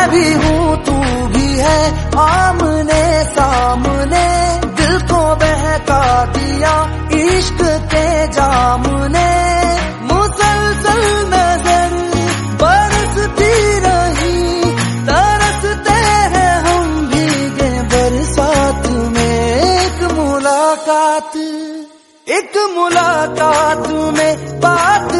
भी हूँ तू भी है आमने सामने, दिल को बहका दिया इश्क के जाम ने। मुसलसल नजर बरसती रही, तरसते हैं हम भीगे बरसात में। एक मुलाकात में बात